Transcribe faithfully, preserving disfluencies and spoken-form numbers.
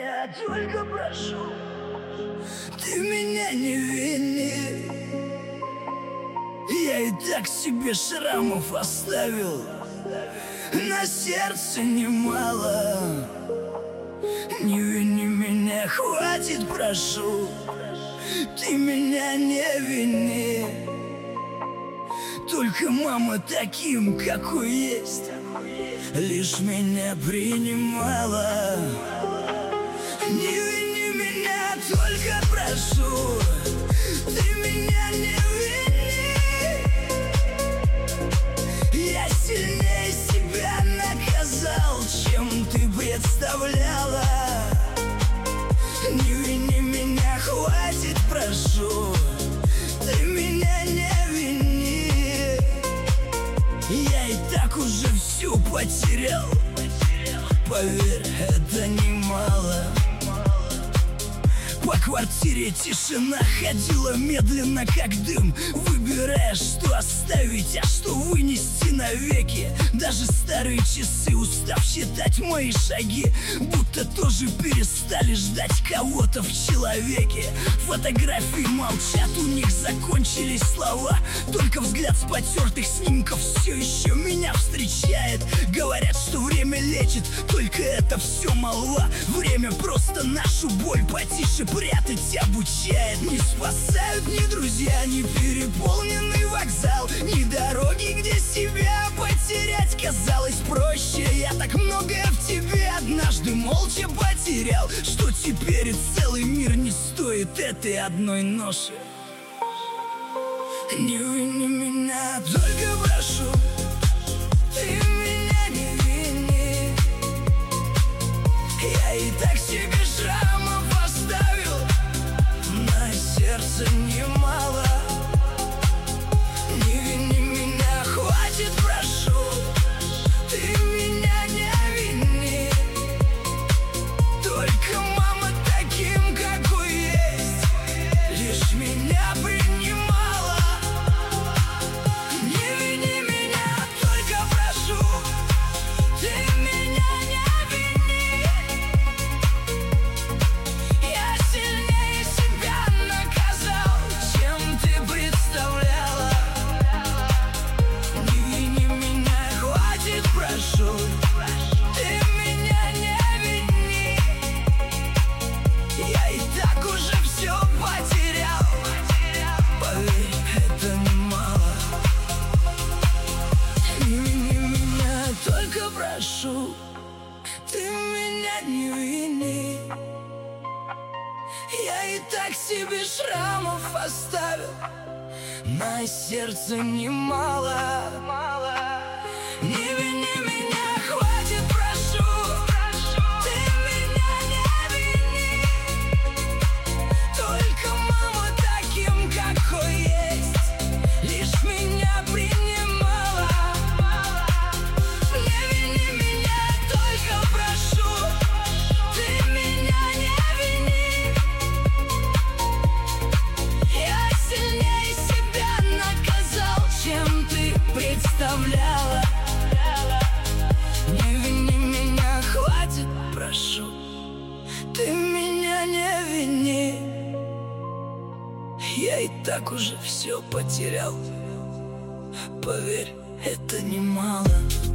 меня, только прошу, ты меня не вини. Я и так себе шрамов оставил, на сердце немало. Не вини меня, хватит, прошу, ты меня не вини. Только мама таким, какой есть, лишь меня принимала. Не вини меня, только прошу, ты меня не вини. Я сильнее себя наказал, чем ты представляла. Не вини меня, хватит, прошу, ты меня не вини. Я и так уже всю потерял, поверь, это немало. По квартире тишина ходила медленно, как дым, выбирая, что оставить, а что вынести навеки. Даже старые часы, устав считать мои шаги, будто тоже перестали ждать кого-то в человеке. Фотографии молчат, у них закончились слова, только взгляд с потертых снимков все еще меня встречает. Говорят, что время лечит, только это все молва. Время просто нашу боль потише прятать обучает. Не спасают ни друзья, ни переполненный вокзал, ни дороги, где себя потерять казалось проще. Я так многое в тебе однажды молча потерял, что теперь и целый мир не стоит этой одной ноши. Не вини меня, только прошу, ты меня не вини. Я и так себе шрамов оставил, на сердце немало. Не вини меня, хватит, прошу, ты меня не вини. Только мама таким, какой есть, лишь меня принимала. Не вини меня, только прошу, ты меня не вини. Я сильнее себя наказал, чем ты представляла. Не вини меня, хватит, прошу, ты меня не вини. Я и так уже все потерял, поверь, это немало. Не вини меня, только прошу, ты меня не вини. Я и так себе шрамов оставил, на сердце немало. Не вини меня, хватит, прошу, ты меня не вини. Только мама таким, какой есть, лишь меня принимала. Не вини меня, только прошу, ты меня не вини. Я сильнее себя наказал, чем ты представляла. Не вини меня, хватит, прошу, ты меня не вини. Я и так уже все потерял, поверь, это немало.